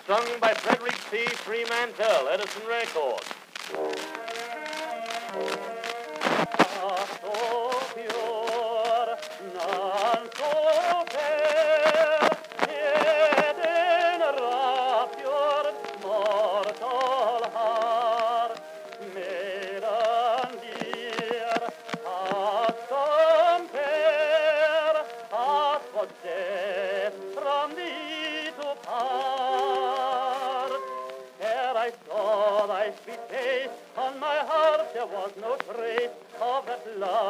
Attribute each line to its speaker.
Speaker 1: Sung by Frederick C. Fremantle, Edison Records. I saw thy sweet face, on my heart there was no trace of that love.